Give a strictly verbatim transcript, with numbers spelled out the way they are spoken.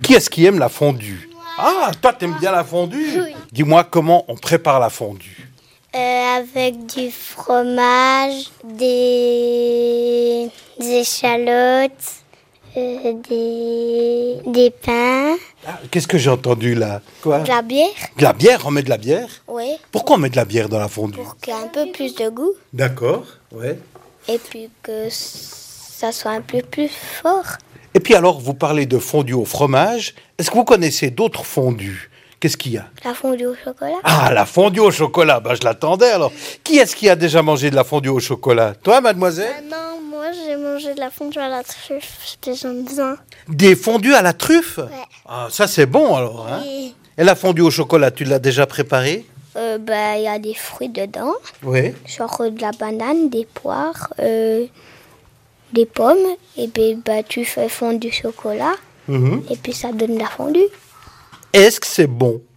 Qui est-ce qui aime la fondue? Ah, toi, t'aimes bien la fondue? Oui. Dis-moi comment on prépare la fondue. Euh, avec du fromage, des, des échalotes, euh, des, des pains, Ah, qu'est-ce que j'ai entendu là? Quoi? de la bière. De la bière? On met de la bière? Oui, Pourquoi on met de la bière dans la fondue? pour qu'il y ait un peu plus de goût D'accord, ouais. et puis que ça soit un peu plus fort. Et puis alors, vous parlez de fondue au fromage. Est-ce que vous connaissez d'autres fondues? Qu'est-ce qu'il y a? La fondue au chocolat. Ah, la fondue au chocolat. Ben, je l'attendais alors. Qui est-ce qui a déjà mangé de la fondue au chocolat? Toi, mademoiselle? non, moi j'ai mangé de la fondue à la truffe, j'aime bien. Des fondues à la truffe? Ouais. Ah, ça c'est bon alors. Hein? Et Et la fondue au chocolat, tu l'as déjà préparée? euh, bah, il y a des fruits dedans, Oui. genre de la banane, des poires, euh, des pommes, et puis bah, tu fais fondre du chocolat, Mhm. et puis ça donne de la fondue. Est-ce que c'est bon?